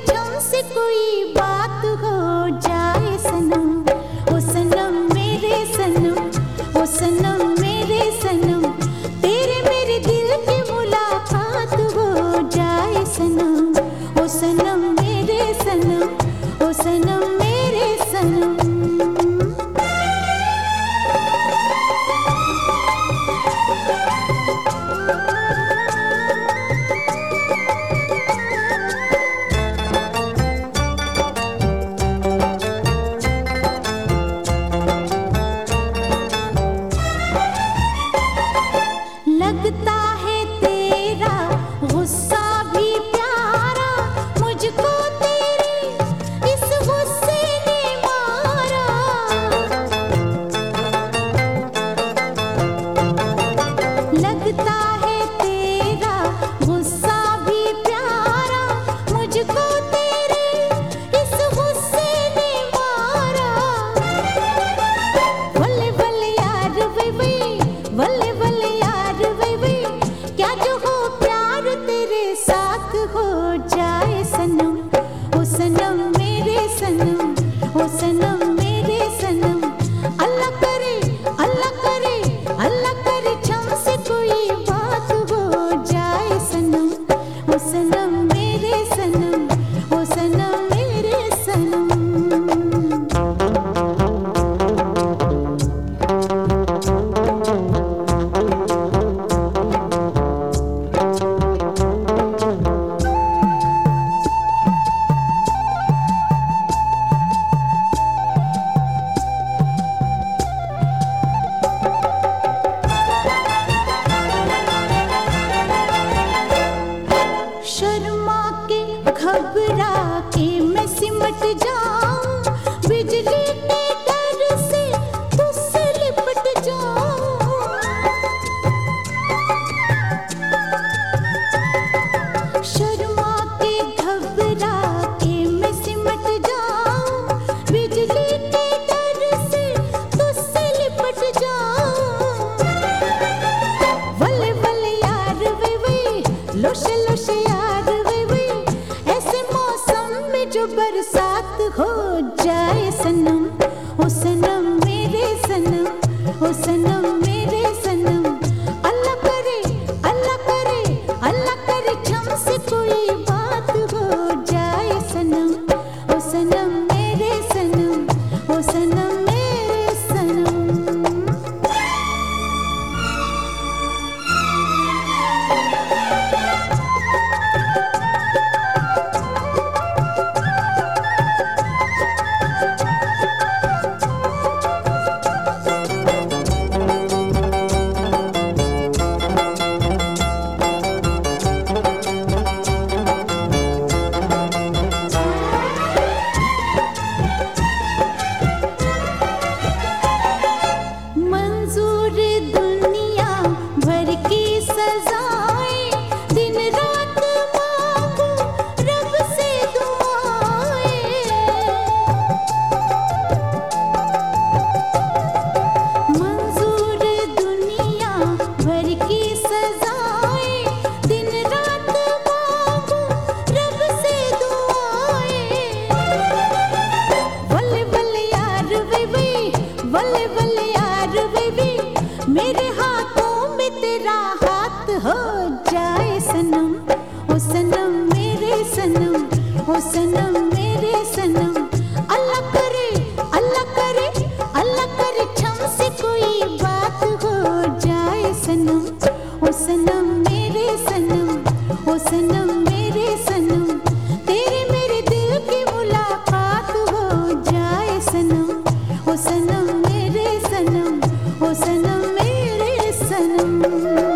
छम से कोई बात हो जाए सनम, ओ सनम मेरे सनम, ओ सनम मेरे सनम, तेरे मेरे दिल की मुलाकात हो जाए सनम, ओ सनम मेरे सनम, ओ सनम मेरे सनम। लगता है तेरा गुस्सा भी प्यारा, मुझको तेरे इस गुस्से ने मारा। लगता है तेरा गुस्सा भी प्यारा, मुझको तेरे इस गुस्से ने मारा। बल्ले बल्ले यार वे वे, बल्ले बल्ले क्या जो हो प्यार तेरे साथ हो जाए सनम, ओ सनम मेरे सनम, ओ सनम मेरे सनम। अल्लाह करे अल्लाह करे अल्लाह करे छम से कोई बात हो जाए सनम, ओ सनम मेरे सनम, ओ सनम मेरे सनम। शर्मा के घबरा के मैं सिमट जाऊं, बिजली के डर से तुझसे लिपट जाऊं। शर्मा के घबरा के मैं सिमट जाऊं, बिजली के डर से तुझसे लिपट जाऊं। वल्ले वल्ले यार वे वे, लोशे लोशे यार वे वे, ऐसे मौसम में जो बरसात हो जाए सनम, ओ सनम मेरे सनम, ओ सनम मेरे सनम। अल्लाह करे अल्लाह करे अल्लाह करे छम से कोई बात हो जाए सनम, ओ सनम मेरे सनम, ओ सनम मेरे सनम। मंजूर दुनिया भर की सजाएं, दिन रात मांगू रब से दुआएं। मंजूर दुनिया भर की सजाएं, दिन रात मांगू रब से दुआएं। वल्ले वल्ले यार वे वे, वल्ले वल्ले यार वे वे, मेरे हाथों में तेरा हाथ हो जाए सनम, ओ सनम मेरे सनम, ओ सनम मेरे सनम। अल्लाह करे अल्लाह करे अल्लाह करे छम से कोई बात हो जाए सनम, ओ सनम मेरे सनम, ओ सनम मेरे सनम, तेरे मेरे दिल की मुलाकात हो जाए सनम, ओ सनम मेरे सनम, ओ सनम मेरे सनम।